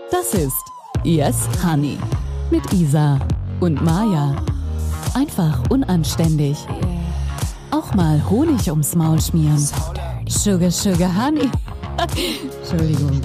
Das ist Yes Honey mit Isa und Maja. Einfach unanständig. Auch mal Honig ums Maul schmieren. Sugar, Sugar, Honey. Entschuldigung.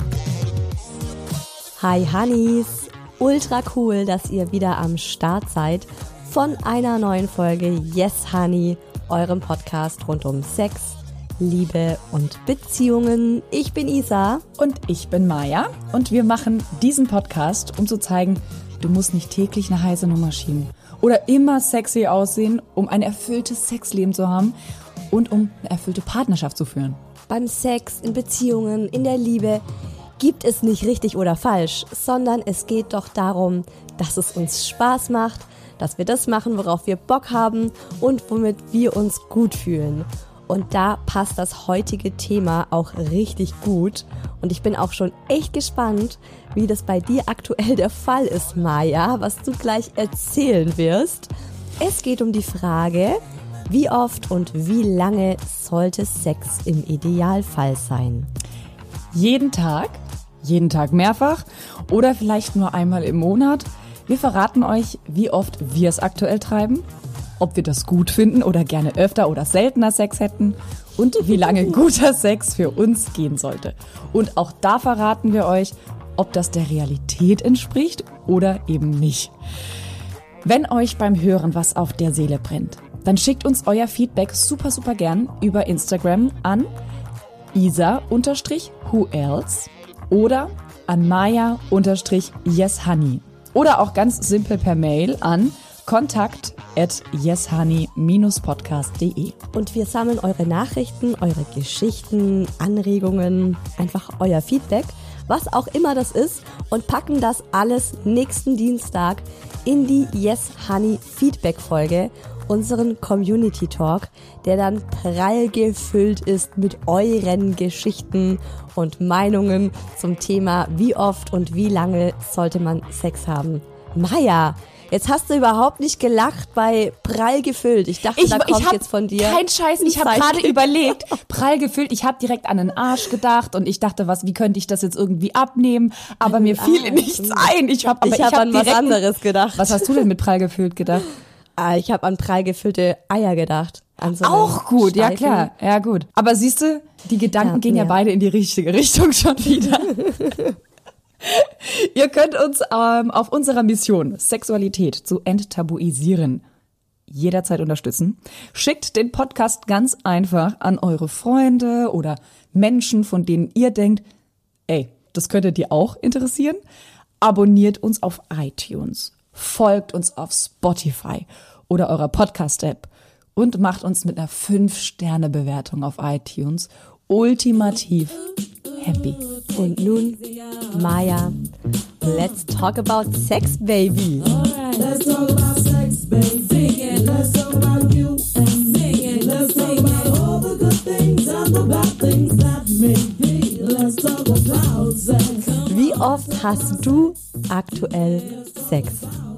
Hi Honeys, ultra cool, dass ihr wieder am Start seid von einer neuen Folge Yes Honey, eurem Podcast rund um Sex, Liebe und Beziehungen. Ich bin Isa. Und ich bin Maja. Und wir machen diesen Podcast, um zu zeigen, du musst nicht täglich eine heiße Nummer schieben oder immer sexy aussehen, um ein erfülltes Sexleben zu haben und um eine erfüllte Partnerschaft zu führen. Beim Sex, in Beziehungen, in der Liebe gibt es nicht richtig oder falsch, sondern es geht doch darum, dass es uns Spaß macht, dass wir das machen, worauf wir Bock haben und womit wir uns gut fühlen. Und da passt das heutige Thema auch richtig gut. Und ich bin auch schon echt gespannt, wie das bei dir aktuell der Fall ist, Maja, was du gleich erzählen wirst. Es geht um die Frage, wie oft und wie lange sollte Sex im Idealfall sein? Jeden Tag mehrfach oder vielleicht nur einmal im Monat. Wir verraten euch, wie oft wir es aktuell treiben, ob wir das gut finden oder gerne öfter oder seltener Sex hätten und wie lange guter Sex für uns gehen sollte. Und auch da verraten wir euch, ob das der Realität entspricht oder eben nicht. Wenn euch beim Hören was auf der Seele brennt, dann schickt uns euer Feedback super gern über Instagram an isa_whoelse oder an Maja_yeshoney oder auch ganz simpel per Mail an kontakt@yeshoney-podcast.de. Und wir sammeln eure Nachrichten, eure Geschichten, Anregungen, einfach euer Feedback, was auch immer das ist, und packen das alles nächsten Dienstag in die Yes Honey Feedback Folge, unseren Community Talk, der dann prall gefüllt ist mit euren Geschichten und Meinungen zum Thema, wie oft und wie lange sollte man Sex haben. Maja, jetzt hast du überhaupt nicht gelacht bei prall gefüllt. Ich dachte, da kommt jetzt von dir. Kein Scheiß, ich habe gerade überlegt, prall gefüllt. Ich habe direkt an den Arsch gedacht und ich dachte, wie könnte ich das jetzt irgendwie abnehmen? Aber mir fiel nichts ein. Ich habe an was anderes gedacht. Was hast du denn mit prall gefüllt gedacht? Ich habe an prall gefüllte Eier gedacht. So auch gut, ja klar. Ja gut. Aber siehst du, die Gedanken gehen ja beide in die richtige Richtung schon wieder. Ihr könnt uns auf unserer Mission, Sexualität zu enttabuisieren, jederzeit unterstützen. Schickt den Podcast ganz einfach an eure Freunde oder Menschen, von denen ihr denkt, ey, das könnte dir auch interessieren. Abonniert uns auf iTunes, folgt uns auf Spotify oder eurer Podcast-App und macht uns mit einer 5-Sterne-Bewertung auf iTunes ultimativ happy. Und nun, Maja, let's talk about sex, baby. Let's talk about sex, baby. Let's talk about you and me. Let's talk about all the good things and the bad things that may be. Let's talk about sex. Wie oft hast du aktuell Sex?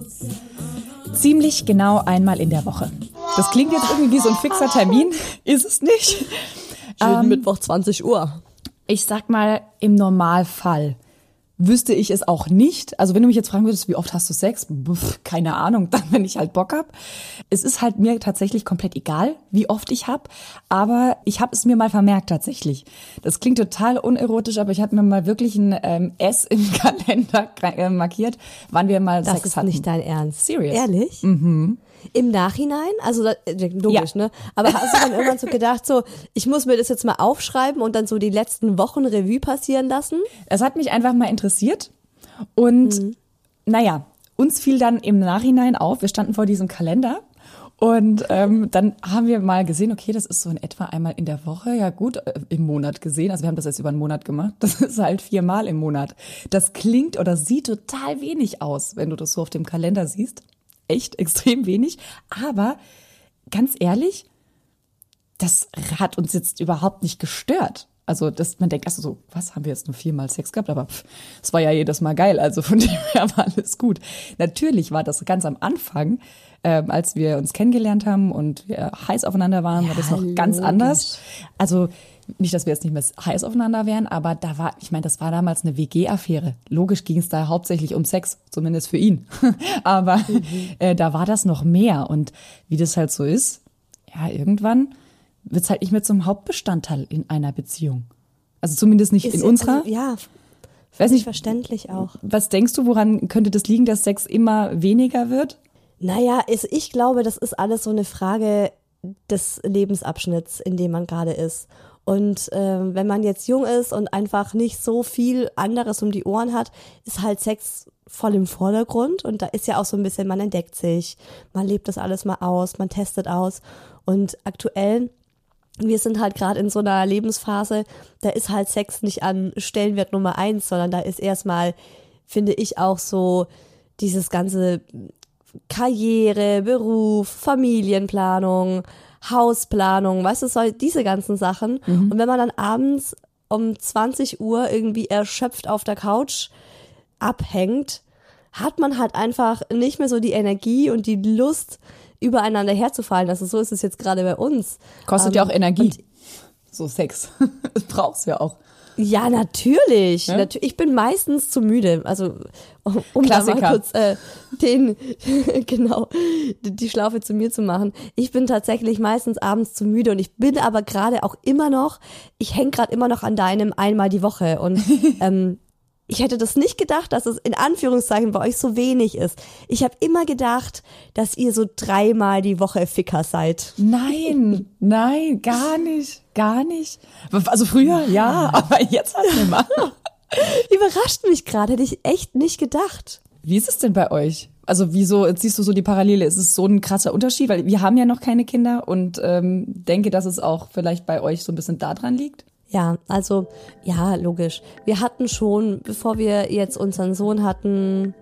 Ziemlich genau einmal in der Woche. Das klingt jetzt irgendwie wie so ein fixer Termin, ist es nicht. Jeden Mittwoch 20 Uhr. Ich sag mal, im Normalfall wüsste ich es auch nicht. Also wenn du mich jetzt fragen würdest, wie oft hast du Sex? Keine Ahnung, dann wenn ich halt Bock hab. Es ist halt mir tatsächlich komplett egal, wie oft ich hab. Aber ich habe es mir mal vermerkt tatsächlich. Das klingt total unerotisch, aber ich hatte mir mal wirklich ein S im Kalender markiert, wann wir mal Das Sex ist hatten. nicht dein Ernst. Serious. Ehrlich? Mhm. Im Nachhinein? Also logisch, Ja. ne? Aber hast du dann irgendwann so gedacht, so, ich muss mir das jetzt mal aufschreiben und dann so die letzten Wochen Revue passieren lassen? Es hat mich einfach mal interessiert und naja, uns fiel dann im Nachhinein auf, wir standen vor diesem Kalender und dann haben wir mal gesehen, okay, das ist so in etwa einmal in der Woche, ja gut, im Monat gesehen, also wir haben das jetzt über einen Monat gemacht, das ist halt 4-mal im Monat. Das klingt oder sieht total wenig aus, wenn du das so auf dem Kalender siehst. Echt extrem wenig, aber ganz ehrlich, das hat uns jetzt überhaupt nicht gestört. Also man denkt erst so, was, haben wir jetzt nur 4-mal Sex gehabt? Aber es war ja jedes Mal geil, also von dem her war alles gut. Natürlich war das ganz am Anfang, als wir uns kennengelernt haben und wir heiß aufeinander waren, war das noch ganz anders. Also nicht, dass wir jetzt nicht mehr heiß aufeinander wären, aber das war damals eine WG-Affäre. Logisch ging es da hauptsächlich um Sex, zumindest für ihn. Aber da war das noch mehr. Und wie das halt so ist, ja, irgendwann wird es halt nicht mehr zum Hauptbestandteil in einer Beziehung. Also zumindest nicht in unserer. Also, ja, weiß nicht, verständlich auch. Was denkst du, woran könnte das liegen, dass Sex immer weniger wird? Naja, ich glaube, das ist alles so eine Frage des Lebensabschnitts, in dem man gerade ist. Und wenn man jetzt jung ist und einfach nicht so viel anderes um die Ohren hat, ist halt Sex voll im Vordergrund. Und da ist ja auch so ein bisschen, man entdeckt sich, man lebt das alles mal aus, man testet aus. Und aktuell, wir sind halt gerade in so einer Lebensphase, da ist halt Sex nicht an Stellenwert Nummer 1, sondern da ist erstmal, finde ich, auch so dieses ganze Karriere, Beruf, Familienplanung, Hausplanung, weißt du, diese ganzen Sachen. Und wenn man dann abends um 20 Uhr irgendwie erschöpft auf der Couch abhängt, hat man halt einfach nicht mehr so die Energie und die Lust, übereinander herzufallen. Also so ist es jetzt gerade bei uns. Kostet ja auch Energie. So Sex. Das brauchst du ja auch. Ja, natürlich. Ja? Ich bin meistens zu müde. Also um da mal kurz die Schlaufe zu mir zu machen. Ich bin tatsächlich meistens abends zu müde und ich bin aber gerade auch ich hänge gerade immer noch an deinem einmal die Woche und ich hätte das nicht gedacht, dass es in Anführungszeichen bei euch so wenig ist. Ich habe immer gedacht, dass ihr so 3-mal die Woche Ficker seid. Nein, gar nicht. Also früher, ja, aber jetzt halt nicht mehr. Überrascht mich gerade, hätte ich echt nicht gedacht. Wie ist es denn bei euch? Also wieso siehst du so die Parallele? Ist es so ein krasser Unterschied? Weil wir haben ja noch keine Kinder und denke, dass es auch vielleicht bei euch so ein bisschen daran liegt. Ja, also, ja, logisch. Wir hatten schon, bevor wir jetzt unseren Sohn hatten,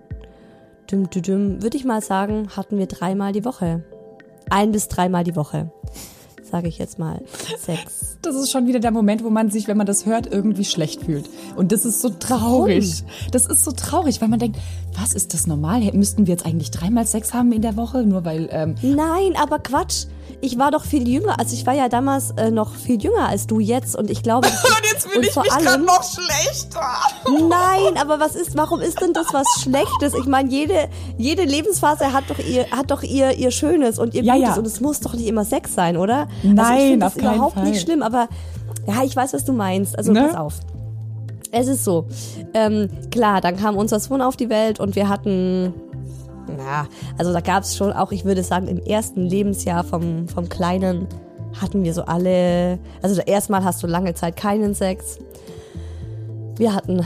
würde ich mal sagen, hatten wir 3-mal die Woche. 1 bis 3-mal die Woche, sage ich jetzt mal. Sex. Das ist schon wieder der Moment, wo man sich, wenn man das hört, irgendwie schlecht fühlt. Und das ist so traurig. Warum? Das ist so traurig, weil man denkt, was ist das normal? Müssten wir jetzt eigentlich 3-mal Sex haben in der Woche? Nur weil... Nein, aber Quatsch. Ich war doch viel jünger, also ich war ja damals noch viel jünger als du jetzt und ich glaube... Und jetzt fühle ich mich gerade noch schlechter. Nein, aber warum ist denn das was Schlechtes? Ich meine, jede Lebensphase hat doch ihr Schönes und ihr Gutes und es muss doch nicht immer Sex sein, oder? Nein, also ich finde auf das keinen überhaupt Fall. nicht schlimm, aber ja, ich weiß, was du meinst. Also pass auf. Es ist so, klar, dann kam unser Sohn auf die Welt und wir hatten... Ja, also da gab es schon auch, ich würde sagen, im ersten Lebensjahr vom Kleinen hatten wir so alle, also erstmal hast du lange Zeit keinen Sex. Wir hatten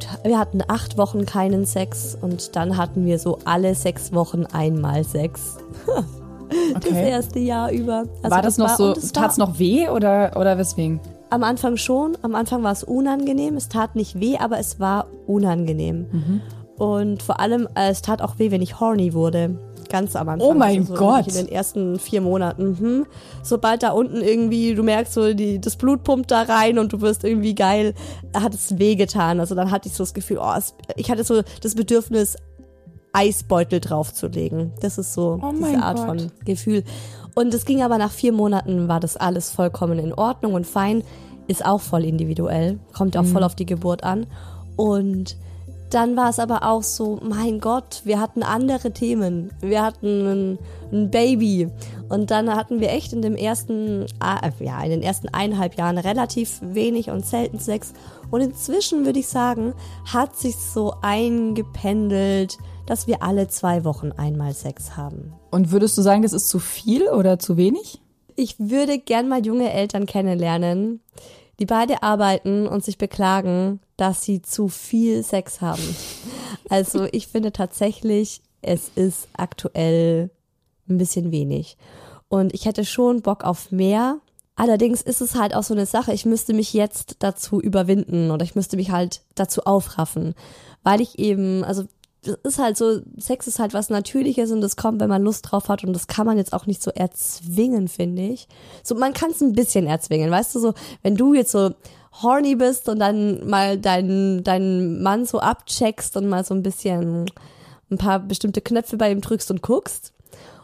8 Wochen keinen Sex und dann hatten wir so alle 6 Wochen einmal Sex. Das erste Jahr über. Also war das noch so, tat's noch weh oder weswegen? Am Anfang schon, am Anfang war es unangenehm, es tat nicht weh, aber es war unangenehm. Und vor allem, es tat auch weh, wenn ich horny wurde. Ganz am Anfang. Oh mein Gott. In den ersten 4 Monaten. Sobald da unten irgendwie, du merkst so, das Blut pumpt da rein und du wirst irgendwie geil, hat es wehgetan. Also dann hatte ich so das Gefühl, ich hatte so das Bedürfnis, Eisbeutel draufzulegen. Das ist so diese Art von Gefühl. Und es ging aber nach 4 Monaten, war das alles vollkommen in Ordnung und fein. Ist auch voll individuell. Kommt auch voll auf die Geburt an. Und dann war es aber auch so, mein Gott, wir hatten andere Themen. Wir hatten ein Baby. Und dann hatten wir echt in den ersten 1,5 Jahren relativ wenig und selten Sex. Und inzwischen würde ich sagen, hat sich so eingependelt, dass wir alle 2 Wochen einmal Sex haben. Und würdest du sagen, das ist zu viel oder zu wenig? Ich würde gern mal junge Eltern kennenlernen, die beide arbeiten und sich beklagen, dass sie zu viel Sex haben. Also ich finde tatsächlich, es ist aktuell ein bisschen wenig. Und ich hätte schon Bock auf mehr. Allerdings ist es halt auch so eine Sache, ich müsste mich jetzt dazu überwinden oder ich müsste mich halt dazu aufraffen. Weil ich eben, also das ist halt so, Sex ist halt was Natürliches und das kommt, wenn man Lust drauf hat und das kann man jetzt auch nicht so erzwingen, finde ich. So, man kann es ein bisschen erzwingen, weißt du, so, wenn du jetzt so horny bist und dann mal deinen Mann so abcheckst und mal so ein bisschen ein paar bestimmte Knöpfe bei ihm drückst und guckst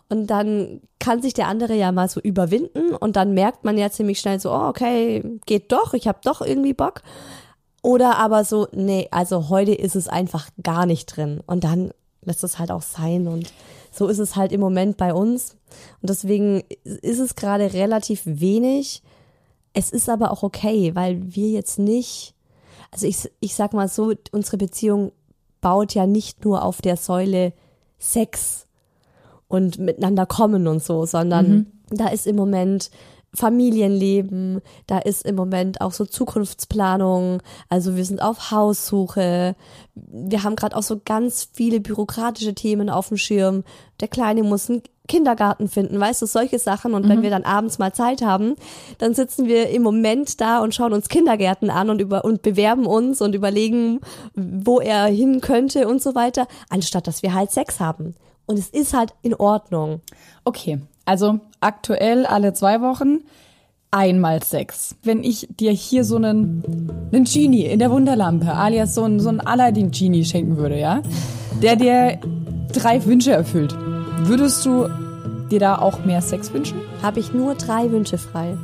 Und dann kann sich der andere ja mal so überwinden und dann merkt man ja ziemlich schnell so, oh, okay, geht doch, ich habe doch irgendwie Bock. Oder aber so, nee, also heute ist es einfach gar nicht drin. Und dann lässt es halt auch sein. Und so ist es halt im Moment bei uns. Und deswegen ist es gerade relativ wenig. Es ist aber auch okay, weil wir jetzt nicht, also ich sag mal so, unsere Beziehung baut ja nicht nur auf der Säule Sex und miteinander kommen und so, sondern da ist im Moment Familienleben, da ist im Moment auch so Zukunftsplanung, also wir sind auf Haussuche, wir haben gerade auch so ganz viele bürokratische Themen auf dem Schirm, der Kleine muss einen Kindergarten finden, weißt du, solche Sachen und wenn wir dann abends mal Zeit haben, dann sitzen wir im Moment da und schauen uns Kindergärten an und bewerben uns und überlegen, wo er hin könnte und so weiter, anstatt dass wir halt Sex haben. Und es ist halt in Ordnung. Okay, also aktuell alle 2 Wochen einmal Sex. Wenn ich dir hier so einen Genie in der Wunderlampe, alias so einen Aladdin-Genie schenken würde, ja, der dir 3 Wünsche erfüllt, würdest du dir da auch mehr Sex wünschen? Habe ich nur 3 Wünsche frei.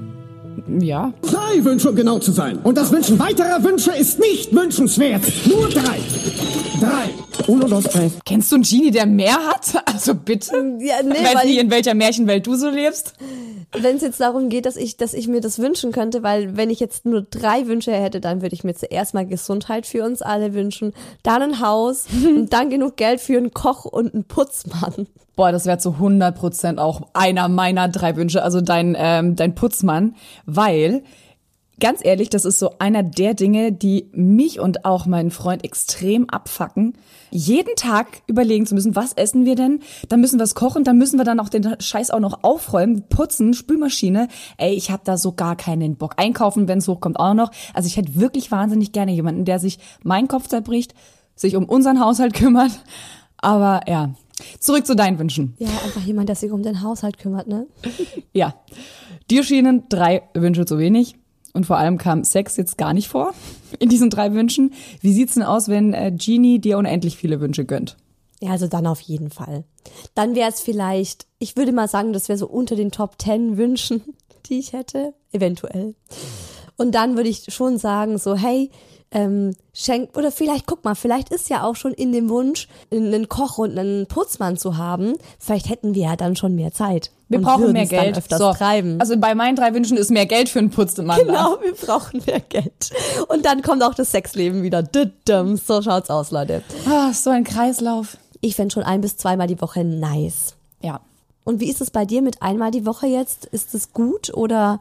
Ja. 3 Wünsche, um genau zu sein. Und das Wünschen weiterer Wünsche ist nicht wünschenswert. Nur 3. 3. 1, 2, 3. Kennst du einen Genie, der mehr hat? Also bitte? Ja, nee, ich weiß nicht, in welcher Märchenwelt du so lebst. Wenn es jetzt darum geht, dass ich mir das wünschen könnte, weil wenn ich jetzt nur 3 Wünsche hätte, dann würde ich mir zuerst mal Gesundheit für uns alle wünschen, dann ein Haus und dann genug Geld für einen Koch und einen Putzmann. Boah, das wäre zu 100% auch einer meiner 3 Wünsche, also dein Putzmann, weil, ganz ehrlich, das ist so einer der Dinge, die mich und auch meinen Freund extrem abfucken. Jeden Tag überlegen zu müssen, was essen wir denn? Dann müssen wir es kochen, dann müssen wir dann auch den Scheiß auch noch aufräumen, putzen, Spülmaschine. Ey, ich habe da so gar keinen Bock. Einkaufen, wenn es hochkommt, auch noch. Also ich hätte wirklich wahnsinnig gerne jemanden, der sich meinen Kopf zerbricht, sich um unseren Haushalt kümmert. Aber ja, zurück zu deinen Wünschen. Ja, einfach jemand, der sich um den Haushalt kümmert, ne? Ja, dir schienen 3 Wünsche zu wenig. Und vor allem kam Sex jetzt gar nicht vor in diesen 3 Wünschen. Wie sieht's denn aus, wenn Genie dir unendlich viele Wünsche gönnt? Ja, also dann auf jeden Fall. Dann wäre es vielleicht, ich würde mal sagen, das wäre so unter den Top 10 Wünschen, die ich hätte, eventuell. Und dann würde ich schon sagen, so hey, schenk, oder vielleicht, guck mal, vielleicht ist ja auch schon in dem Wunsch, einen Koch und einen Putzmann zu haben. Vielleicht hätten wir ja dann schon mehr Zeit. Wir und brauchen mehr würden's dann Geld. öfters So, treiben. also bei meinen 3 Wünschen ist mehr Geld für einen Putzmann. Genau, wir brauchen mehr Geld. Und dann kommt auch das Sexleben wieder. So schaut's aus, Leute. Ah, so ein Kreislauf. Ich fände schon 1 bis 2 Mal die Woche nice. Ja. Und wie ist es bei dir mit einmal die Woche jetzt? Ist es gut oder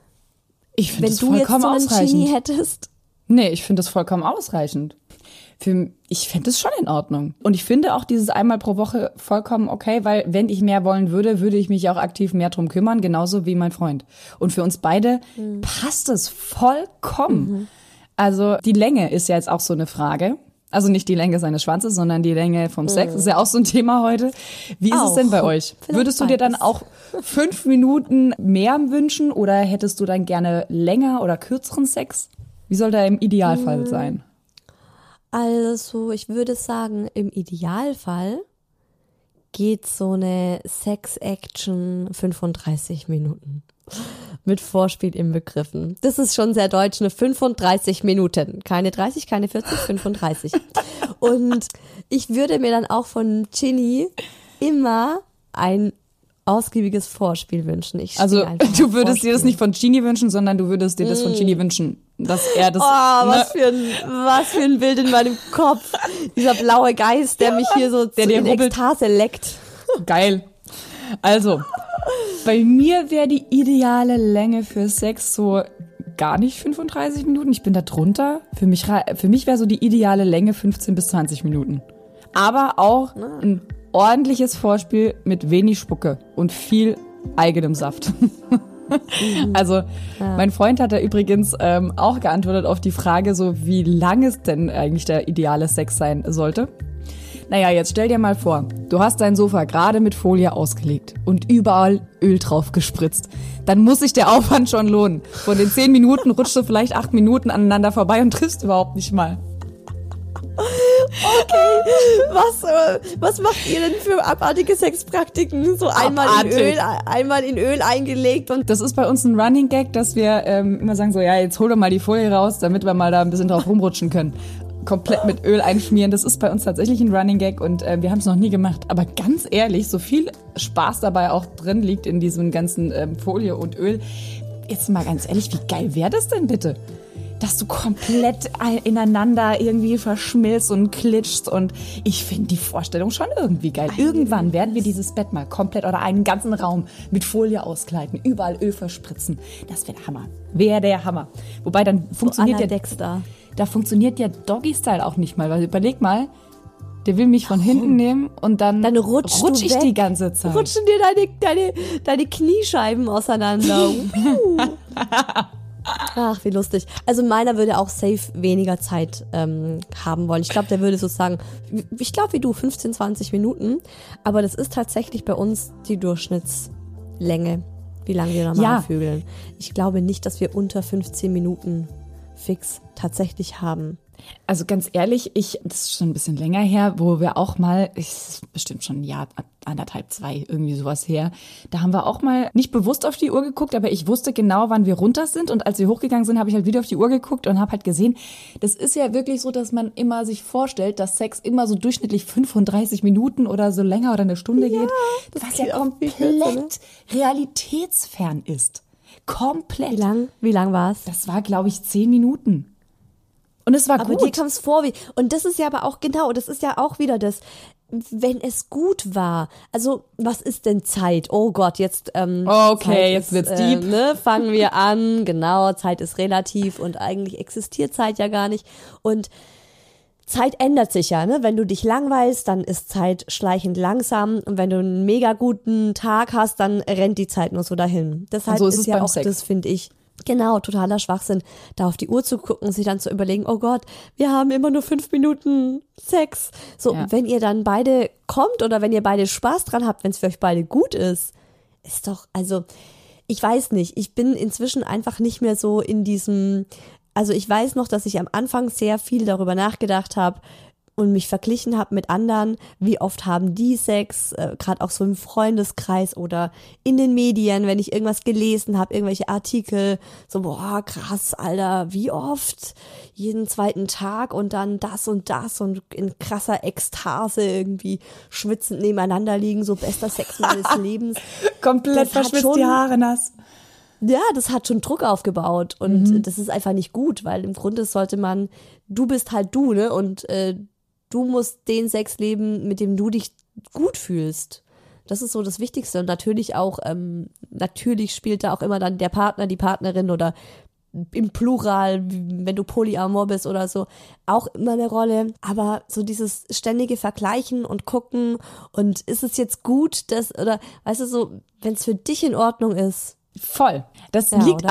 Ich finde wenn es du jetzt so vollkommen einen ausreichend. Genie hättest? Nee, ich finde das vollkommen ausreichend. Ich fände es schon in Ordnung. Und ich finde auch dieses einmal pro Woche vollkommen okay, weil wenn ich mehr wollen würde, würde ich mich auch aktiv mehr drum kümmern, genauso wie mein Freund. Und für uns beide passt es vollkommen. Also die Länge ist ja jetzt auch so eine Frage. Also nicht die Länge seines Schwanzes, sondern die Länge vom Sex. Das ist ja auch so ein Thema heute. Wie ist es denn bei euch? Vielleicht Würdest du dir dann beides. auch 5 Minuten mehr wünschen oder hättest du dann gerne länger oder kürzeren Sex? Wie soll der im Idealfall sein? Also, ich würde sagen, im Idealfall geht so eine Sex-Action 35 Minuten. Mit Vorspiel inbegriffen. Das ist schon sehr deutsch, eine 35 Minuten. Keine 30, keine 40, 35. Und ich würde mir dann auch von Ginny immer ein ausgiebiges Vorspiel wünschen. Ich stehe Also einfach auf du würdest dir das Vorspiel. nicht von Genie wünschen, sondern du würdest dir das von Genie wünschen, dass er das... Oh, was für ein Bild in meinem Kopf. Dieser blaue Geist, der mich hier so der dir in rubbelt. Ekstase leckt. Geil. Also, bei mir wäre die ideale Länge für Sex so gar nicht 35 Minuten. Ich bin da drunter. Für mich wäre so die ideale Länge 15 bis 20 Minuten. Aber auch ein ordentliches Vorspiel mit wenig Spucke und viel eigenem Saft. Also, mein Freund hat da übrigens auch geantwortet auf die Frage, so wie lang es denn eigentlich der ideale Sex sein sollte. Naja, jetzt stell dir mal vor, du hast dein Sofa gerade mit Folie ausgelegt und überall Öl drauf gespritzt. Dann muss sich der Aufwand schon lohnen. Von den 10 Minuten rutschst du vielleicht 8 Minuten aneinander vorbei und triffst überhaupt nicht mal. Was macht ihr denn für abartige Sexpraktiken? So einmal in Öl eingelegt und Das ist bei uns ein Running Gag, dass wir immer sagen so, ja, jetzt hol doch mal die Folie raus, damit wir mal da ein bisschen drauf rumrutschen können. Komplett mit Öl einschmieren, das ist bei uns tatsächlich ein Running Gag und wir haben es noch nie gemacht. Aber ganz ehrlich, so viel Spaß dabei auch drin liegt in diesem ganzen Folie und Öl. Jetzt mal ganz ehrlich, wie geil wäre das denn bitte? Dass du komplett ineinander irgendwie verschmilzt und klitschst und ich finde die Vorstellung schon irgendwie geil. Irgendwann werden wir dieses Bett mal komplett oder einen ganzen Raum mit Folie auskleiden, überall Öl verspritzen. Das wäre der Hammer. Wäre der Hammer. Wobei dann funktioniert Dexter. Da funktioniert ja Doggy-Style auch nicht mal, weil überleg mal, der will mich von hinten nehmen und dann rutsch ich weg. die ganze Zeit. Rutschen dir deine Kniescheiben auseinander. Ach, wie lustig. Also meiner würde auch safe weniger Zeit haben wollen. Ich glaube, der würde so sagen, ich glaube wie du, 15, 20 Minuten. Aber das ist tatsächlich bei uns die Durchschnittslänge, wie lange wir normal vögeln. Ich glaube nicht, dass wir unter 15 Minuten fix tatsächlich haben. Also ganz ehrlich, das ist schon ein bisschen länger her, wo wir auch mal, es ist bestimmt schon ein Jahr, 1,5, 2, irgendwie sowas her, da haben wir auch mal nicht bewusst auf die Uhr geguckt, aber ich wusste genau, wann wir runter sind und als wir hochgegangen sind, habe ich halt wieder auf die Uhr geguckt und habe halt gesehen, das ist ja wirklich so, dass man immer sich vorstellt, dass Sex immer so durchschnittlich 35 Minuten oder so länger oder eine Stunde geht, was ja komplett realitätsfern ist. Komplett. Wie lang war es? Das war, glaube ich, 10 Minuten. Und es war aber gut. dir kam es vor wie, und das ist ja aber auch genau, das ist ja auch wieder das, wenn es gut war. Also, was ist denn Zeit? Oh Gott, jetzt okay, Zeit jetzt wird's deep. Fangen wir an. Genau, Zeit ist relativ und eigentlich existiert Zeit ja gar nicht. Und Zeit ändert sich ja, ne? Wenn du dich langweilst, dann ist Zeit schleichend langsam und wenn du einen mega guten Tag hast, dann rennt die Zeit nur so dahin. Deshalb so ist ja auch Sex. das, finde ich, genau, totaler Schwachsinn, da auf die Uhr zu gucken, sich dann zu überlegen, oh Gott, wir haben immer nur 5 Minuten Sex. So, wenn ihr dann beide kommt oder wenn ihr beide Spaß dran habt, wenn es für euch beide gut ist doch, also, ich weiß nicht, ich bin inzwischen einfach nicht mehr so in diesem, also ich weiß noch, dass ich am Anfang sehr viel darüber nachgedacht habe und mich verglichen habe mit anderen, wie oft haben die Sex, gerade auch so im Freundeskreis oder in den Medien, wenn ich irgendwas gelesen habe, irgendwelche Artikel, so boah, krass, Alter, wie oft? Jeden zweiten Tag und dann das und in krasser Ekstase irgendwie schwitzend nebeneinander liegen, so bester Sex meines Lebens. Komplett verschwitzt die Haare nass. Ja, das hat schon Druck aufgebaut und das ist einfach nicht gut, weil im Grunde sollte man, du bist halt du, ne, und du musst den Sex leben, mit dem du dich gut fühlst. Das ist so das Wichtigste und natürlich auch, natürlich spielt da auch immer dann der Partner, die Partnerin oder im Plural, wenn du polyamor bist oder so, auch immer eine Rolle. Aber so dieses ständige Vergleichen und gucken und ist es jetzt gut, oder weißt du so, wenn es für dich in Ordnung ist. Voll. Das liegt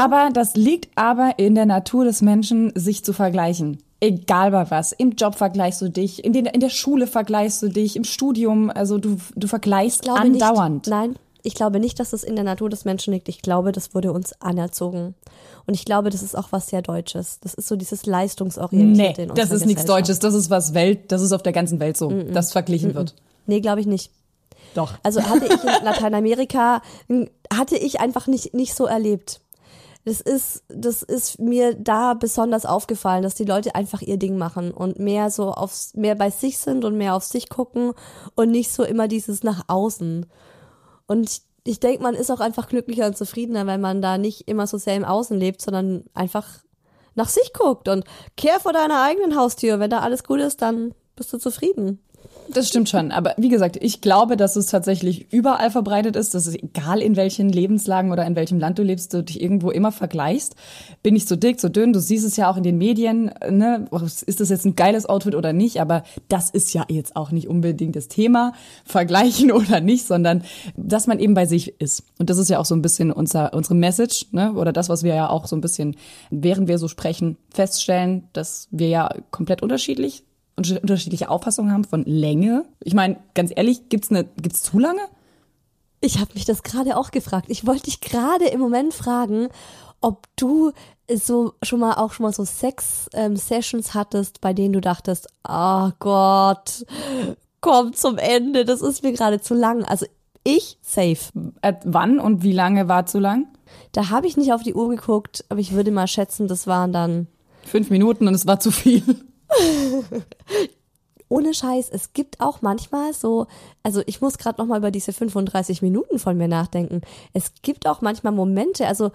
aber in der Natur des Menschen, sich zu vergleichen. Egal bei was. Im Job vergleichst du dich, in der Schule vergleichst du dich, im Studium, also du vergleichst andauernd. Nein, ich glaube nicht, dass das in der Natur des Menschen liegt. Ich glaube, das wurde uns anerzogen. Und ich glaube, das ist auch was sehr Deutsches. Das ist so dieses Leistungsorientierte in unserer das ist nichts Deutsches. Das ist das ist auf der ganzen Welt so, dass verglichen wird. Nee, glaube ich nicht. Doch. Also hatte ich in Lateinamerika, einfach nicht so erlebt. Das ist mir da besonders aufgefallen, dass die Leute einfach ihr Ding machen und mehr bei sich sind und mehr auf sich gucken und nicht so immer dieses nach außen. Und ich denke, man ist auch einfach glücklicher und zufriedener, wenn man da nicht immer so sehr im Außen lebt, sondern einfach nach sich guckt und kehr vor deiner eigenen Haustür. Wenn da alles gut ist, dann bist du zufrieden. Das stimmt schon, aber wie gesagt, ich glaube, dass es tatsächlich überall verbreitet ist, dass es egal in welchen Lebenslagen oder in welchem Land du lebst, du dich irgendwo immer vergleichst. Bin ich so dick, so dünn, du siehst es ja auch in den Medien, ne? Ist das jetzt ein geiles Outfit oder nicht, aber das ist ja jetzt auch nicht unbedingt das Thema, vergleichen oder nicht, sondern dass man eben bei sich ist. Und das ist ja auch so ein bisschen unsere Message, ne? Oder das, was wir ja auch so ein bisschen, während wir so sprechen, feststellen, dass wir ja komplett unterschiedliche Auffassungen haben von Länge. Ich meine, ganz ehrlich, gibt's zu lange? Ich habe mich das gerade auch gefragt. Ich wollte dich gerade im Moment fragen, ob du so schon mal so Sex-Sessions hattest, bei denen du dachtest, oh Gott, komm zum Ende, das ist mir gerade zu lang. Also ich safe. Wann und wie lange war zu lang? Da habe ich nicht auf die Uhr geguckt, aber ich würde mal schätzen, das waren dann 5 Minuten und es war zu viel. Ohne Scheiß, es gibt auch manchmal so, also ich muss gerade nochmal über diese 35 Minuten von mir nachdenken. Es gibt auch manchmal Momente, also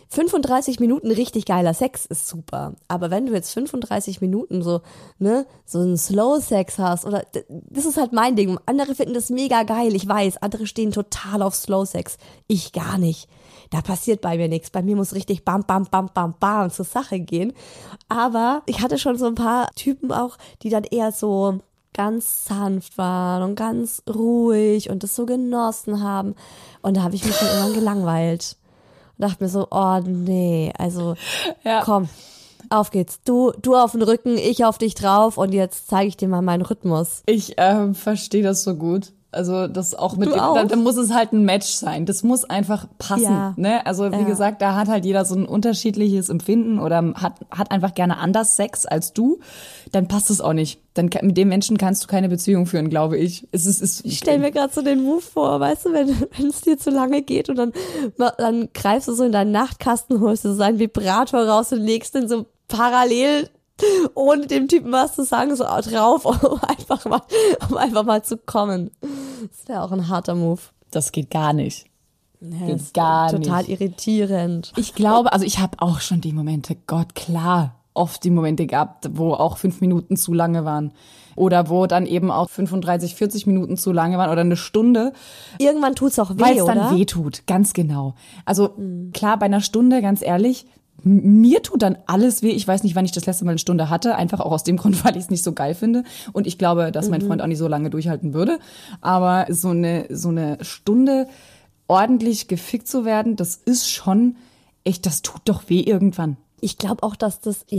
35 Minuten richtig geiler Sex ist super. Aber wenn du jetzt 35 Minuten so einen Slow-Sex hast, oder, das ist halt mein Ding. Andere finden das mega geil, ich weiß. Andere stehen total auf Slow-Sex. Ich gar nicht. Da passiert bei mir nichts. Bei mir muss richtig bam, bam, bam, bam, bam zur Sache gehen. Aber ich hatte schon so ein paar Typen auch, die dann eher so ganz sanft waren und ganz ruhig und das so genossen haben. Und da habe ich mich dann irgendwann gelangweilt. Und dachte mir so, oh nee, also komm, auf geht's. Du auf den Rücken, ich auf dich drauf und jetzt zeige ich dir mal meinen Rhythmus. Ich verstehe das so gut. Also das auch mit, da muss es halt ein Match sein. Das muss einfach passen. Ja. Ne? Also wie gesagt, da hat halt jeder so ein unterschiedliches Empfinden oder hat einfach gerne anders Sex als du. Dann passt es auch nicht. Dann mit dem Menschen kannst du keine Beziehung führen, glaube ich. Ich stelle mir gerade so den Move vor, weißt du, wenn es dir zu lange geht und dann greifst du so in deinen Nachtkasten, holst du so einen Vibrator raus und legst den so parallel, ohne dem Typen was zu sagen, so drauf, um einfach mal zu kommen. Das wäre auch ein harter Move. Das geht gar nicht. Ja, Geht gar nicht. Total irritierend. Ich glaube, also ich habe auch schon die Momente, Gott, klar, oft die Momente gehabt, wo auch 5 Minuten zu lange waren. Oder wo dann eben auch 35, 40 Minuten zu lange waren oder eine Stunde. Irgendwann tut's auch weh, weil es oder? dann weh tut, ganz genau. Also klar, bei einer Stunde, ganz ehrlich, mir tut dann alles weh. Ich weiß nicht, wann ich das letzte Mal eine Stunde hatte. Einfach auch aus dem Grund, weil ich es nicht so geil finde. Und ich glaube, dass mein Freund auch nicht so lange durchhalten würde. Aber so eine Stunde ordentlich gefickt zu werden, das ist schon echt, das tut doch weh irgendwann. Ich glaube auch, dass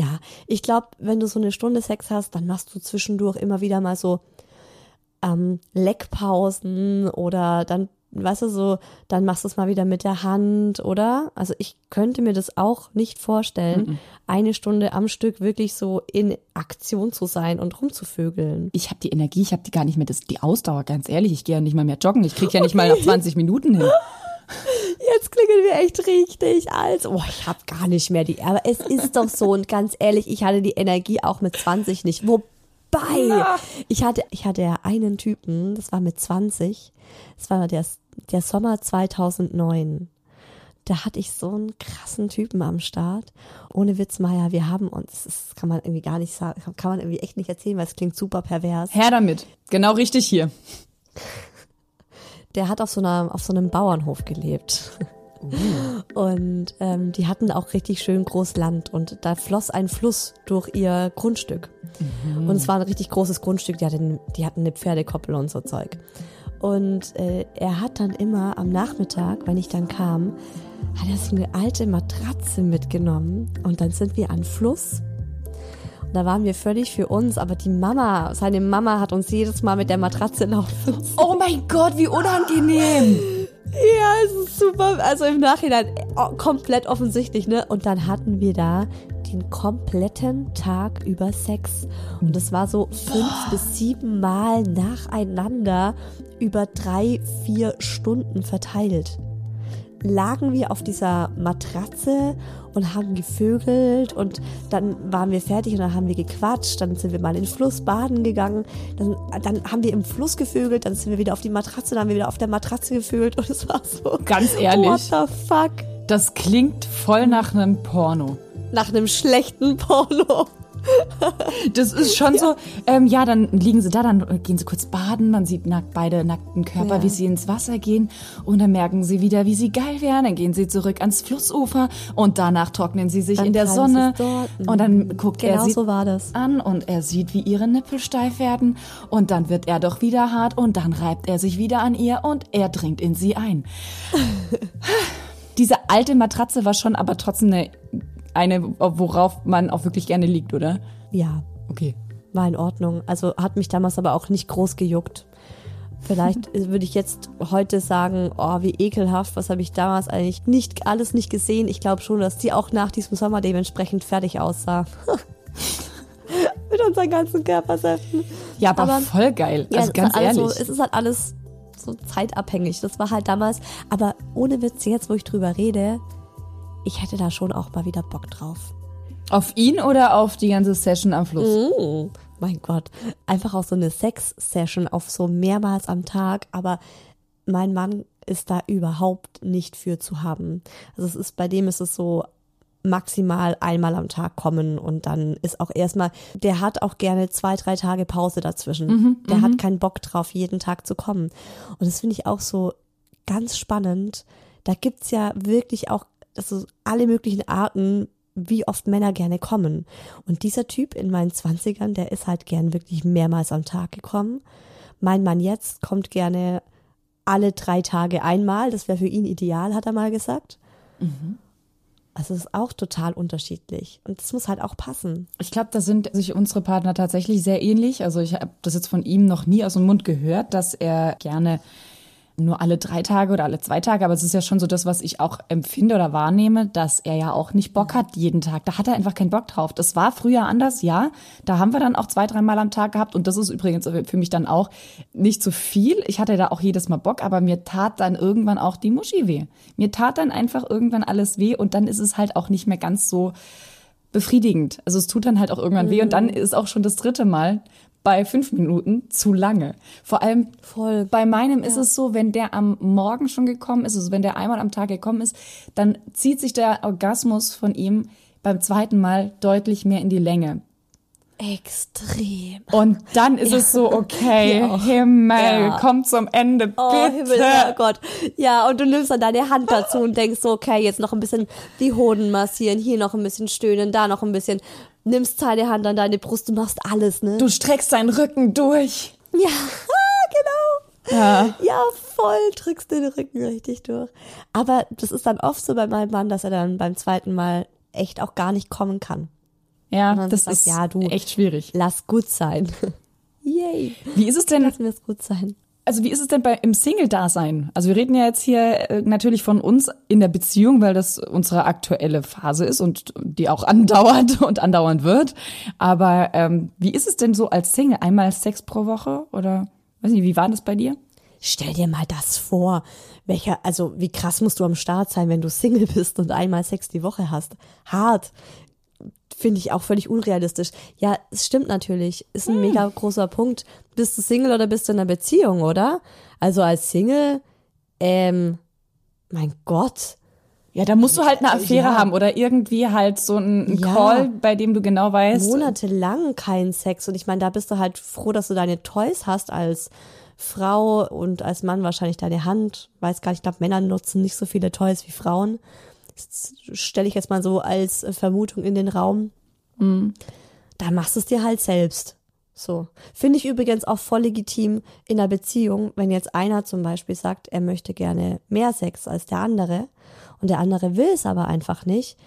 wenn du so eine Stunde Sex hast, dann machst du zwischendurch immer wieder mal so Leckpausen oder dann, weißt du, so, dann machst du es mal wieder mit der Hand, oder? Also ich könnte mir das auch nicht vorstellen, eine Stunde am Stück wirklich so in Aktion zu sein und rumzuvögeln. Ich habe die Energie, ich habe die gar nicht mehr, die Ausdauer, ganz ehrlich. Ich gehe ja nicht mal mehr joggen. Ich krieg ja nicht mal nach 20 Minuten hin. Jetzt klingen wir echt richtig alt. Oh, ich habe gar nicht mehr aber es ist doch so, und ganz ehrlich, ich hatte die Energie auch mit 20 nicht. Wobei, ich hatte ja einen Typen, das war mit 20, das war der Sommer 2009. Da hatte ich so einen krassen Typen am Start. Ohne Witz, Maya, wir haben uns, das kann man irgendwie gar nicht sagen, kann man irgendwie echt nicht erzählen, weil es klingt super pervers. Her damit. Genau richtig hier. Der hat auf so einem Bauernhof gelebt. Und die hatten auch richtig schön groß Land und da floss ein Fluss durch ihr Grundstück. Und es war ein richtig großes Grundstück, die hatten eine Pferdekoppel und so Zeug. Und er hat dann immer am Nachmittag, wenn ich dann kam, hat er so eine alte Matratze mitgenommen und dann sind wir an Fluss. Und da waren wir völlig für uns, aber seine Mama hat uns jedes Mal mit der Matratze laufen. Oh mein Gott, wie unangenehm. Ja, es ist super. Also im Nachhinein komplett offensichtlich, ne? Und dann hatten wir da den kompletten Tag über Sex. Und das war so 5 bis 7 Mal nacheinander über 3-4 Stunden verteilt. Lagen wir auf dieser Matratze und haben gevögelt und dann waren wir fertig und dann haben wir gequatscht, dann sind wir mal in den Fluss baden gegangen, dann haben wir im Fluss gevögelt, dann sind wir wieder auf die Matratze, dann haben wir wieder auf der Matratze gevögelt und es war so, ganz ehrlich, what the fuck? Das klingt voll nach einem Porno. Nach einem schlechten Porno. Das ist schon so, dann liegen sie da, dann gehen sie kurz baden, man sieht beide nackten Körper, wie sie ins Wasser gehen und dann merken sie wieder, wie sie geil wären, dann gehen sie zurück ans Flussufer und danach trocknen sie sich dann in der Sonne und dann guckt er sie so war das. an und er sieht, wie ihre Nippel steif werden und dann wird er doch wieder hart und dann reibt er sich wieder an ihr und er dringt in sie ein. Diese alte Matratze war schon aber trotzdem eine, worauf man auch wirklich gerne liegt, oder? Ja. Okay. War in Ordnung. Also hat mich damals aber auch nicht groß gejuckt. Vielleicht würde ich jetzt heute sagen, oh, wie ekelhaft, was habe ich damals eigentlich nicht gesehen. Ich glaube schon, dass die auch nach diesem Sommer dementsprechend fertig aussah. Mit unseren ganzen Körpersäften. Ja, aber voll geil. Ja, Also ganz ehrlich. So, es ist halt alles so zeitabhängig. Das war halt damals, aber ohne Witz, jetzt wo ich drüber rede, ich hätte da schon auch mal wieder Bock drauf. Auf ihn oder auf die ganze Session am Fluss? Mein Gott, einfach auch so eine Sex-Session auf so mehrmals am Tag, aber mein Mann ist da überhaupt nicht für zu haben. Also bei dem ist es so maximal einmal am Tag kommen und dann ist auch erstmal, der hat auch gerne 2-3 Tage Pause dazwischen. Der hat keinen Bock drauf, jeden Tag zu kommen. Und das finde ich auch so ganz spannend. Da gibt's ja wirklich auch also alle möglichen Arten, wie oft Männer gerne kommen. Und dieser Typ in meinen 20ern, der ist halt gern wirklich mehrmals am Tag gekommen. Mein Mann jetzt kommt gerne alle 3 Tage einmal. Das wäre für ihn ideal, hat er mal gesagt. Also es ist auch total unterschiedlich. Und das muss halt auch passen. Ich glaube, da sind sich unsere Partner tatsächlich sehr ähnlich. Also ich habe das jetzt von ihm noch nie aus dem Mund gehört, dass er gerne nur alle 3 Tage oder alle 2 Tage, aber es ist ja schon so das, was ich auch empfinde oder wahrnehme, dass er ja auch nicht Bock hat jeden Tag. Da hat er einfach keinen Bock drauf. Das war früher anders, ja. Da haben wir dann auch 2-3 Mal am Tag gehabt und das ist übrigens für mich dann auch nicht so viel. Ich hatte da auch jedes Mal Bock, aber mir tat dann irgendwann auch die Muschi weh. Mir tat dann einfach irgendwann alles weh und dann ist es halt auch nicht mehr ganz so befriedigend. Also es tut dann halt auch irgendwann weh und dann ist auch schon das 3. Mal bei 5 Minuten zu lange. Vor allem bei meinem ist es so, wenn der am Morgen schon gekommen ist, also wenn der einmal am Tag gekommen ist, dann zieht sich der Orgasmus von ihm beim 2. Mal deutlich mehr in die Länge. Extrem. Und dann ist es so, okay, Himmel, komm zum Ende, bitte. Oh, Himmel, oh Gott. Ja, und du nimmst dann deine Hand dazu und denkst so, okay, jetzt noch ein bisschen die Hoden massieren, hier noch ein bisschen stöhnen, da noch ein bisschen. Nimmst deine Hand an deine Brust, du machst alles, ne? Du streckst deinen Rücken durch. Ja, genau. Ja, voll drückst den Rücken richtig durch. Aber das ist dann oft so bei meinem Mann, dass er dann beim 2. Mal echt auch gar nicht kommen kann. Ja, das ist echt schwierig. Lass gut sein. Yay. Wie ist es denn? Lassen wir es gut sein. Also wie ist es denn im Single-Dasein? Also wir reden ja jetzt hier natürlich von uns in der Beziehung, weil das unsere aktuelle Phase ist und die auch andauert und andauern wird. Aber wie ist es denn so als Single? Einmal Sex pro Woche oder weiß nicht, wie war das bei dir? Stell dir mal das vor. Wie krass musst du am Start sein, wenn du Single bist und einmal Sex die Woche hast? Hart. Finde ich auch völlig unrealistisch. Ja, es stimmt natürlich. Ist ein mega großer Punkt. Bist du Single oder bist du in einer Beziehung, oder? Also als Single, mein Gott. Ja, da musst du halt eine Affäre haben oder irgendwie halt so einen Call, bei dem du genau weißt. Monatelang kein Sex. Und ich meine, da bist du halt froh, dass du deine Toys hast als Frau und als Mann wahrscheinlich deine Hand. Weiß gar nicht, ich glaube, Männer nutzen nicht so viele Toys wie Frauen. Das stelle ich jetzt mal so als Vermutung in den Raum. Dann machst du es dir halt selbst. So. Finde ich übrigens auch voll legitim in einer Beziehung, wenn jetzt einer zum Beispiel sagt, er möchte gerne mehr Sex als der andere und der andere will es aber einfach nicht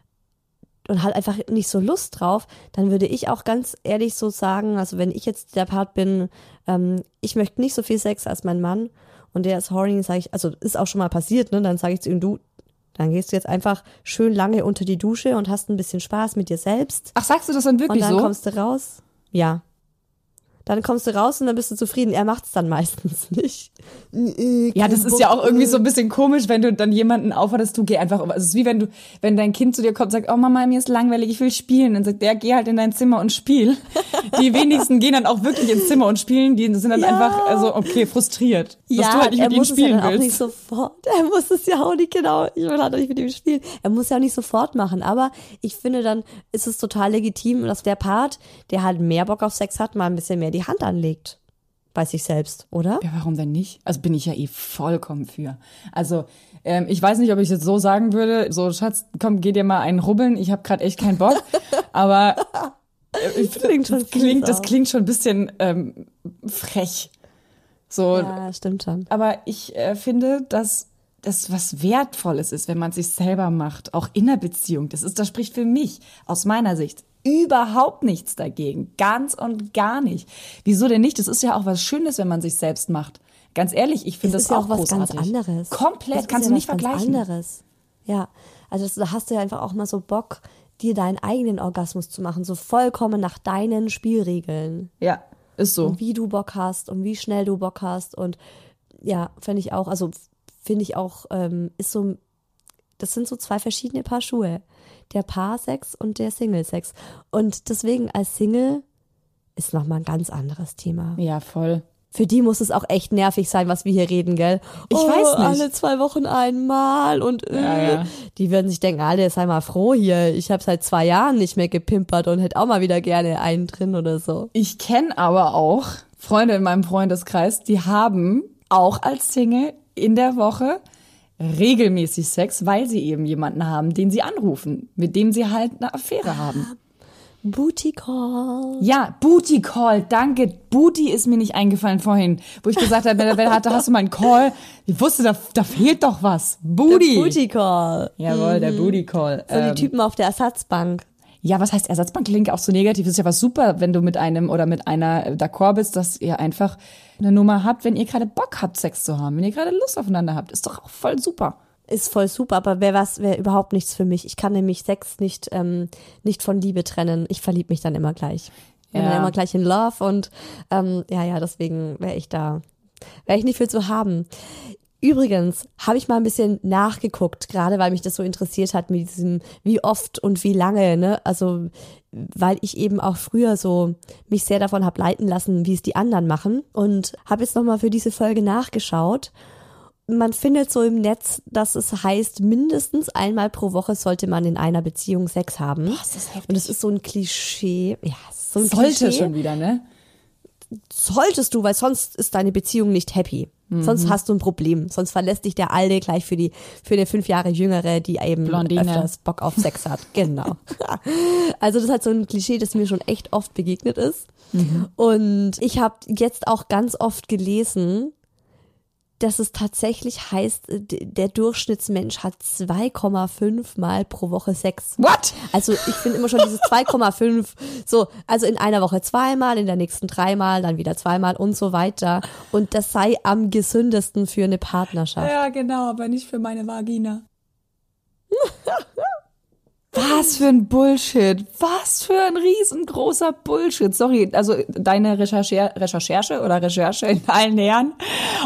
und hat einfach nicht so Lust drauf, dann würde ich auch ganz ehrlich so sagen, also wenn ich jetzt der Part bin, ich möchte nicht so viel Sex als mein Mann und der ist horny, sage ich, also ist auch schon mal passiert, ne? Dann sage ich zu ihm, du, dann gehst du jetzt einfach schön lange unter die Dusche und hast ein bisschen Spaß mit dir selbst. Ach, sagst du das dann wirklich so? Und dann kommst du raus. Ja. Dann kommst du raus und dann bist du zufrieden. Er macht's dann meistens nicht. Ja, das ist ja auch irgendwie so ein bisschen komisch, wenn du dann jemanden aufforderst, du geh einfach, also es ist wie wenn dein Kind zu dir kommt und sagt, oh Mama, mir ist langweilig, ich will spielen. Dann sagt der, geh halt in dein Zimmer und spiel. Die wenigsten gehen dann auch wirklich ins Zimmer und spielen, die sind dann einfach, also okay, frustriert, dass du halt nicht mit ihm spielen willst. Nicht sofort. Er muss es ja auch nicht, genau, ich will halt nicht mit ihm spielen. Er muss ja auch nicht sofort machen, aber ich finde dann, ist es total legitim, dass der Part, der halt mehr Bock auf Sex hat, mal ein bisschen mehr die Hand anlegt bei sich selbst, oder? Ja, warum denn nicht? Also bin ich ja vollkommen für. Also ich weiß nicht, ob ich jetzt so sagen würde, so Schatz, komm, geh dir mal einen rubbeln, ich habe gerade echt keinen Bock, aber das klingt schon ein bisschen frech. So, ja, stimmt schon. Aber ich finde, dass das was Wertvolles ist, wenn man sich selber macht, auch in der Beziehung. Das spricht für mich, aus meiner Sicht, überhaupt nichts dagegen. Ganz und gar nicht. Wieso denn nicht? Das ist ja auch was Schönes, wenn man sich selbst macht. Ganz ehrlich, ich finde Es das ist ja auch auch was großartig. ganz anderes. Komplett, Es kannst ist du ja nicht was ganz vergleichen. anderes. Ja, also da hast du ja einfach auch mal so Bock, dir deinen eigenen Orgasmus zu machen, so vollkommen nach deinen Spielregeln. Ja, ist so. Und wie du Bock hast und wie schnell du Bock hast. Und ja, finde ich auch, ist so, das sind so zwei verschiedene Paar Schuhe. Der Paarsex und der Single-Sex. Und deswegen als Single ist nochmal ein ganz anderes Thema. Ja, voll. Für die muss es auch echt nervig sein, was wir hier reden, gell? Ich weiß nicht. Alle 2 Wochen einmal und Ja. die würden sich denken, Alter, sei mal froh hier. Ich habe seit 2 Jahren nicht mehr gepimpert und hätte auch mal wieder gerne einen drin oder so. Ich kenne aber auch Freunde in meinem Freundeskreis, die haben auch als Single in der Woche regelmäßig Sex, weil sie eben jemanden haben, den sie anrufen, mit dem sie halt eine Affäre haben. Booty Call. Ja, Booty Call, danke. Booty ist mir nicht eingefallen vorhin, wo ich gesagt habe, da hast du meinen Call. Ich wusste, da fehlt doch was. Booty. Booty Call. Jawohl, der Booty Call. So die Typen auf der Ersatzbank. Ja, was heißt Ersatzbank? Klingt auch so negativ. Das ist ja was super, wenn du mit einem oder mit einer d'accord bist, dass ihr einfach eine Nummer habt, wenn ihr gerade Bock habt, Sex zu haben, wenn ihr gerade Lust aufeinander habt. Ist doch auch voll super. Ist voll super, aber wäre überhaupt nichts für mich. Ich kann nämlich Sex nicht von Liebe trennen. Ich verliebe mich dann immer gleich. Ich bin dann immer gleich in Love und deswegen wäre ich nicht viel zu haben. Übrigens habe ich mal ein bisschen nachgeguckt, gerade weil mich das so interessiert hat mit diesem wie oft und wie lange, ne? Also weil ich eben auch früher so mich sehr davon habe leiten lassen, wie es die anderen machen und habe jetzt nochmal für diese Folge nachgeschaut. Man findet so im Netz, dass es heißt, mindestens einmal pro Woche sollte man in einer Beziehung Sex haben. Boah, ist das heftig. Und es ist so ein Klischee. Ja, es ist so ein Sollte Klischee. schon wieder, ne? Solltest du, weil sonst ist deine Beziehung nicht happy. Sonst hast du ein Problem. Sonst verlässt dich der Alte gleich für eine 5 Jahre Jüngere, die eben Blondine. öfters Bock auf Sex hat. Genau. Also das ist halt so ein Klischee, das mir schon echt oft begegnet ist. Und ich habe jetzt auch ganz oft gelesen, dass es tatsächlich heißt, der Durchschnittsmensch hat 2,5 Mal pro Woche Sex. What? Also ich finde immer schon dieses 2,5, so, also in einer Woche 2-mal, in der nächsten 3-mal, dann wieder 2-mal und so weiter. Und das sei am gesündesten für eine Partnerschaft. Ja, genau, aber nicht für meine Vagina. Was für ein Bullshit. Was für ein riesengroßer Bullshit. Sorry, also deine Recherche in allen Ehren.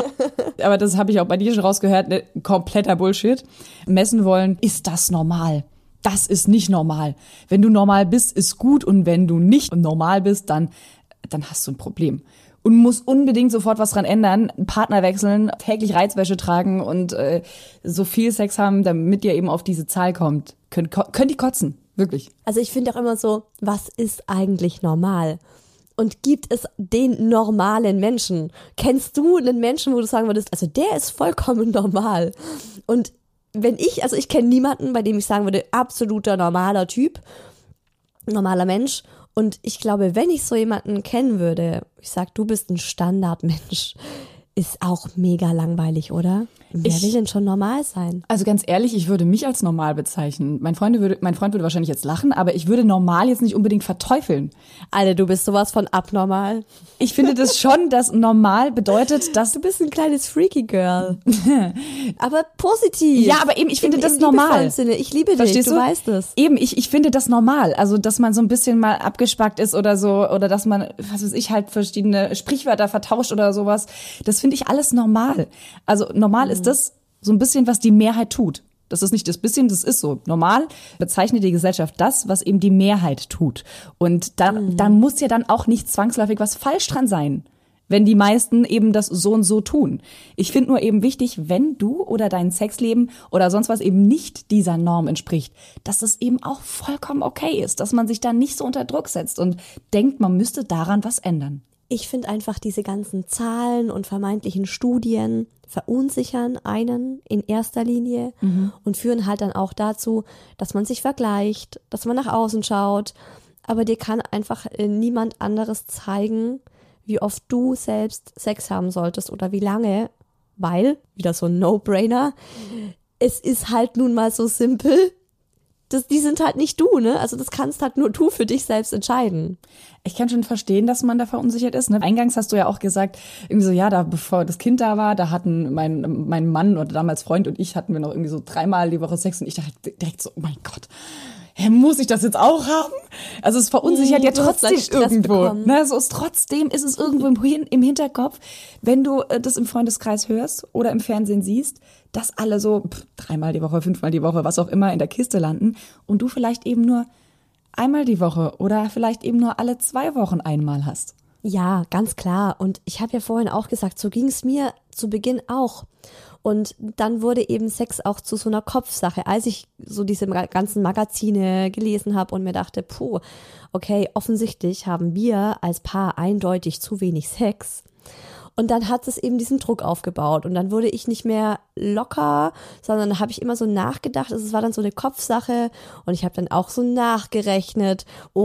Aber das habe ich auch bei dir schon rausgehört. Ne? Kompletter Bullshit. Messen wollen, ist das normal? Das ist nicht normal. Wenn du normal bist, ist gut. Und wenn du nicht normal bist, dann hast du ein Problem. Und musst unbedingt sofort was dran ändern, Partner wechseln, täglich Reizwäsche tragen und so viel Sex haben, damit ihr eben auf diese Zahl kommt. Könnt ihr kotzen, wirklich. Also ich finde auch immer so, was ist eigentlich normal? Und gibt es den normalen Menschen? Kennst du einen Menschen, wo du sagen würdest, also der ist vollkommen normal? Und ich kenne niemanden, bei dem ich sagen würde, absoluter normaler Typ, normaler Mensch. Und ich glaube, wenn ich so jemanden kennen würde, ich sag, du bist ein Standardmensch, ist auch mega langweilig, oder? Wer will denn schon normal sein? Also ganz ehrlich, ich würde mich als normal bezeichnen. Mein Freund würde wahrscheinlich jetzt lachen, aber ich würde normal jetzt nicht unbedingt verteufeln. Alter, du bist sowas von abnormal. Ich finde das schon, dass normal bedeutet, dass Du bist ein kleines Freaky Girl. Aber positiv. Ja, aber eben, ich finde das Im normal. liebevollen Sinne. Ich liebe dich, Verstehst du weißt es. Eben, ich finde das normal. Also, dass man so ein bisschen mal abgespackt ist oder so, oder dass man, was weiß ich, halt verschiedene Sprichwörter vertauscht oder sowas. Das finde ich alles normal. Also, normal ist das so ein bisschen, was die Mehrheit tut. Das ist nicht das bisschen, das ist so. Normal bezeichnet die Gesellschaft das, was eben die Mehrheit tut. Und da muss ja dann auch nicht zwangsläufig was falsch dran sein, wenn die meisten eben das so und so tun. Ich finde nur eben wichtig, wenn du oder dein Sexleben oder sonst was eben nicht dieser Norm entspricht, dass das eben auch vollkommen okay ist, dass man sich da nicht so unter Druck setzt und denkt, man müsste daran was ändern. Ich finde einfach diese ganzen Zahlen und vermeintlichen Studien verunsichern einen in erster Linie und führen halt dann auch dazu, dass man sich vergleicht, dass man nach außen schaut. Aber dir kann einfach niemand anderes zeigen, wie oft du selbst Sex haben solltest oder wie lange, weil, wieder so ein No-Brainer, es ist halt nun mal so simpel, die sind halt nicht du, ne? Also das kannst halt nur du für dich selbst entscheiden. Ich kann schon verstehen, dass man da verunsichert ist. Ne? Eingangs hast du ja auch gesagt, irgendwie so, ja, da bevor das Kind da war, da hatten mein Mann oder damals Freund und ich hatten wir noch irgendwie so 3-mal die Woche Sex und ich dachte direkt so, oh mein Gott, muss ich das jetzt auch haben? Also es verunsichert ja trotzdem irgendwo. Ne? So trotzdem ist es irgendwo im Hinterkopf, wenn du das im Freundeskreis hörst oder im Fernsehen siehst, dass alle so 3-mal die Woche, 5-mal die Woche, was auch immer in der Kiste landen und du vielleicht eben nur einmal die Woche oder vielleicht eben nur alle 2 Wochen einmal hast. Ja, ganz klar. Und ich habe ja vorhin auch gesagt, so ging es mir zu Beginn auch. Und dann wurde eben Sex auch zu so einer Kopfsache, als ich so diese ganzen Magazine gelesen habe und mir dachte, okay, offensichtlich haben wir als Paar eindeutig zu wenig Sex. Und dann hat es eben diesen Druck aufgebaut und dann wurde ich nicht mehr locker, sondern habe ich immer so nachgedacht. Es war dann so eine Kopfsache und ich habe dann auch so nachgerechnet.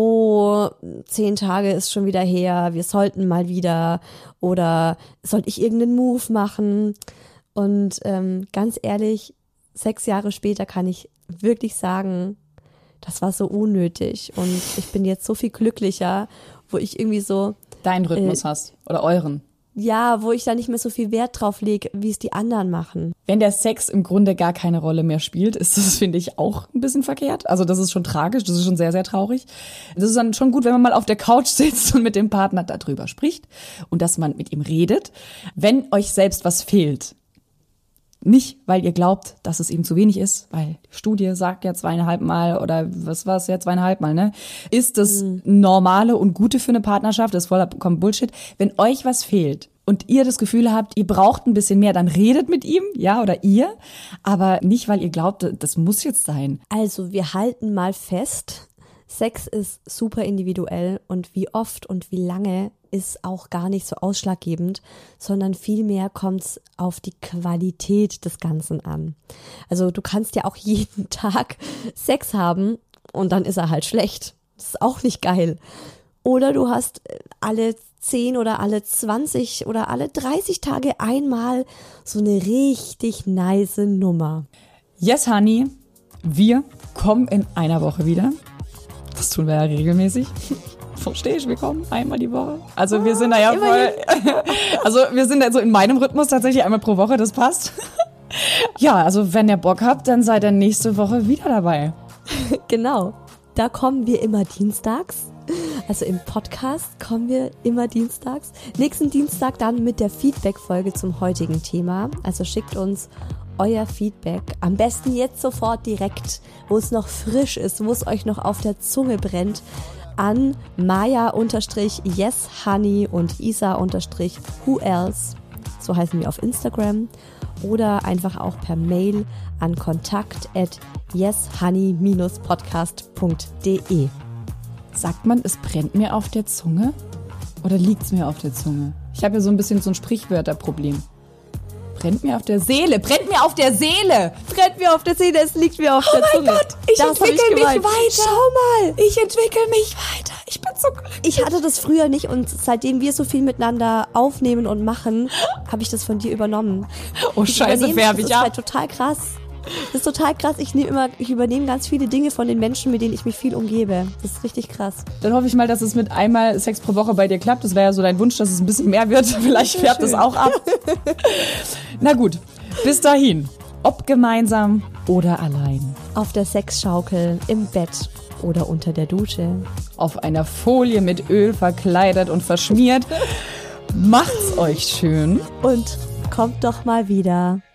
10 Tage ist schon wieder her, wir sollten mal wieder oder sollte ich irgendeinen Move machen? Und ganz ehrlich, 6 Jahre später kann ich wirklich sagen, das war so unnötig und ich bin jetzt so viel glücklicher, wo ich irgendwie so deinen Rhythmus hast oder euren. Ja, wo ich da nicht mehr so viel Wert drauf lege, wie es die anderen machen. Wenn der Sex im Grunde gar keine Rolle mehr spielt, ist das, finde ich, auch ein bisschen verkehrt. Also das ist schon tragisch, das ist schon sehr, sehr traurig. Das ist dann schon gut, wenn man mal auf der Couch sitzt und mit dem Partner darüber spricht und dass man mit ihm redet. Wenn euch selbst was fehlt, nicht, weil ihr glaubt, dass es ihm zu wenig ist, weil die Studie sagt ja 2,5 Mal oder was war es ja 2,5 Mal, ne? Ist das Normale und Gute für eine Partnerschaft, das ist vollkommen Bullshit. Wenn euch was fehlt und ihr das Gefühl habt, ihr braucht ein bisschen mehr, dann redet mit ihm, ja, oder ihr, aber nicht, weil ihr glaubt, das muss jetzt sein. Also wir halten mal fest, Sex ist super individuell und wie oft und wie lange ist auch gar nicht so ausschlaggebend, sondern vielmehr kommt es auf die Qualität des Ganzen an. Also du kannst ja auch jeden Tag Sex haben und dann ist er halt schlecht. Das ist auch nicht geil. Oder du hast alle 10 oder alle 20 oder alle 30 Tage einmal so eine richtig nice Nummer. Yes, Honey, wir kommen in einer Woche wieder. Das tun wir ja regelmäßig. Verstehst du, wir kommen einmal die Woche. Also wir sind da ja voll, also wir sind also in meinem Rhythmus tatsächlich einmal pro Woche, das passt. Ja, also wenn ihr Bock habt, dann seid ihr nächste Woche wieder dabei. Genau, da kommen wir immer dienstags. Also im Podcast kommen wir immer dienstags. Nächsten Dienstag dann mit der Feedback-Folge zum heutigen Thema. Also schickt uns euer Feedback. Am besten jetzt sofort direkt, wo es noch frisch ist, wo es euch noch auf der Zunge brennt, an Maya_YesHoney und Isa_WhoElse. So heißen wir auf Instagram. Oder einfach auch per Mail an kontakt@yeshoney-podcast.de. Sagt man, es brennt mir auf der Zunge? Oder liegt's mir auf der Zunge? Ich habe ja so ein bisschen so ein Sprichwörterproblem. Brennt mir auf der Seele, brennt mir auf der Seele! Brennt mir auf der Seele, es liegt mir auf der Zunge. Oh mein Gott, ich entwickle mich weiter. Schau mal, ich entwickle mich weiter. Ich bin so glücklich. Ich hatte das früher nicht und seitdem wir so viel miteinander aufnehmen und machen, habe ich das von dir übernommen. Oh Scheiße, färb ich ab. Das ist halt total krass. Das ist total krass. Ich übernehme ganz viele Dinge von den Menschen, mit denen ich mich viel umgebe. Das ist richtig krass. Dann hoffe ich mal, dass es mit einmal Sex pro Woche bei dir klappt. Das wäre ja so dein Wunsch, dass es ein bisschen mehr wird. Vielleicht färbt es auch ab. Na gut, bis dahin. Ob gemeinsam oder allein. Auf der Sexschaukel, im Bett oder unter der Dusche. Auf einer Folie mit Öl verkleidet und verschmiert. Macht's euch schön. Und kommt doch mal wieder.